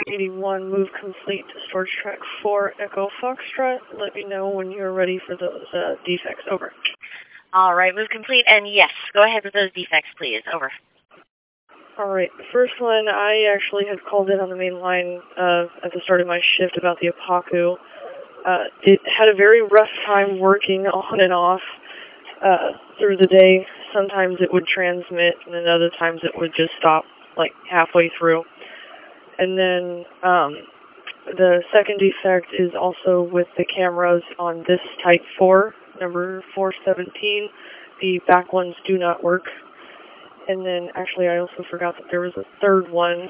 81, move complete to storage track 4, Echo Foxtrot. Let me know when you're ready for those defects. Over. All right, move complete, and yes, go ahead with those defects, please. Over. All right, the first one, I actually had called in on the main line at the start of my shift about the Apaku. It had a very rough time working on and off through the day. Sometimes it would transmit, and then other times it would just stop, like, halfway through. And then the second defect is also with the cameras on this Type 4, number 417. The back ones do not work. And then, actually, I also forgot that there was a third one.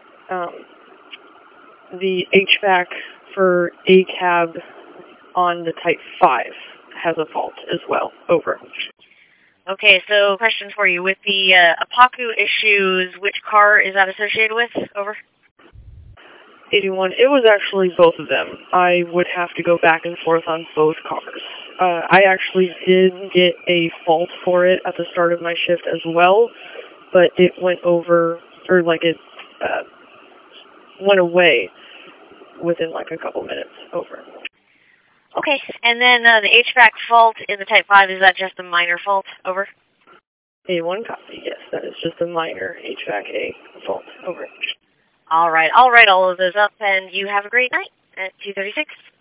The HVAC for ACAB on the Type 5 has a fault as well. Over. Okay, so question for you. With the Apaku issues, which car is that associated with? Over. 81. It was actually both of them. I would have to go back and forth on both cars. I actually did get a fault for it at the start of my shift as well, but it went over, or like it went away within like a couple minutes. Over. Okay, and then the HVAC fault in the Type 5, is that just a minor fault? Over. 81 copy, yes, that is just a minor HVAC A fault. Over. All right, I'll write all of those up, and you have a great night at 2:36.